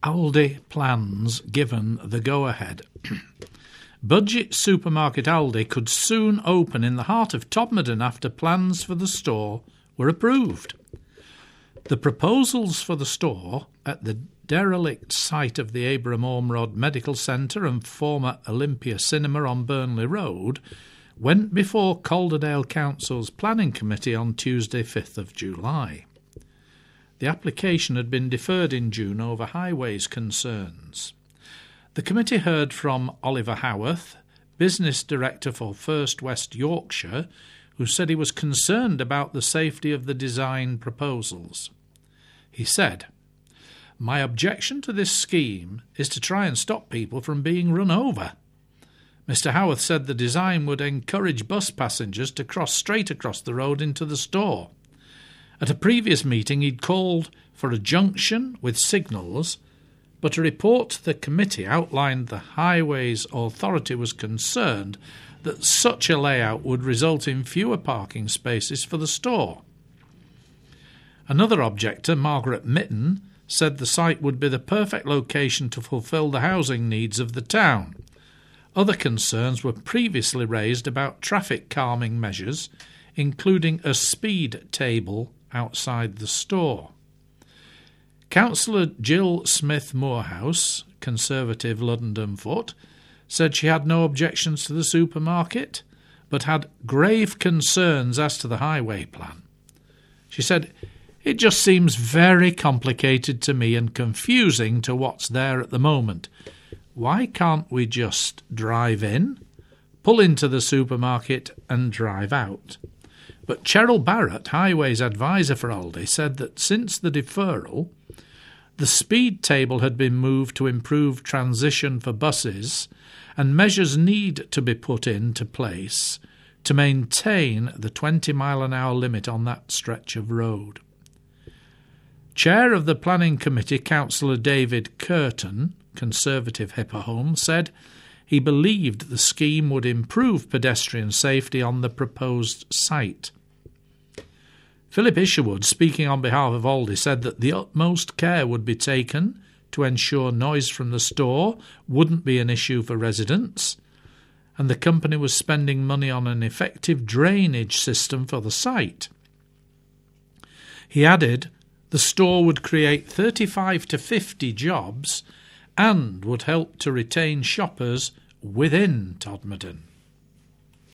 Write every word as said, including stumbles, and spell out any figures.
Aldi plans given the go-ahead. Budget supermarket Aldi could soon open in the heart of Todmorden after plans for the store were approved. The proposals for the store at the derelict site of the Abraham Ormerod Medical Centre and former Olympia Cinema on Burnley Road went before Calderdale Council's Planning Committee on Tuesday, fifth of July. The application had been deferred in June over highways concerns. The committee heard from Oliver Howarth, Business Director for First West Yorkshire, who said he was concerned about the safety of the design proposals. He said, "My objection to this scheme is to try and stop people from being run over." Mister Howarth said the design would encourage bus passengers to cross straight across the road into the store. At a previous meeting he'd called for a junction with signals, but a report to the committee outlined the Highways Authority was concerned that such a layout would result in fewer parking spaces for the store. Another objector, Margaret Mitten, said the site would be the perfect location to fulfil the housing needs of the town. Other concerns were previously raised about traffic calming measures, including a speed table outside the store. Councillor Jill Smith-Moorhouse, Conservative London Foot, said she had no objections to the supermarket, but had grave concerns as to the highway plan. She said, "It just seems very complicated to me and confusing to what's there at the moment. Why can't we just drive in, pull into the supermarket and drive out?" But Cheryl Barrett, Highways advisor for Aldi, said that since the deferral, the speed table had been moved to improve transition for buses, and measures need to be put into place to maintain the twenty mile an hour limit on that stretch of road. Chair of the Planning Committee, Councillor David Curtin, Conservative Hipperholm, said he believed the scheme would improve pedestrian safety on the proposed site. Philip Isherwood, speaking on behalf of Aldi, said that the utmost care would be taken to ensure noise from the store wouldn't be an issue for residents, and the company was spending money on an effective drainage system for the site. He added the store would create thirty-five to fifty jobs and would help to retain shoppers within Todmorden.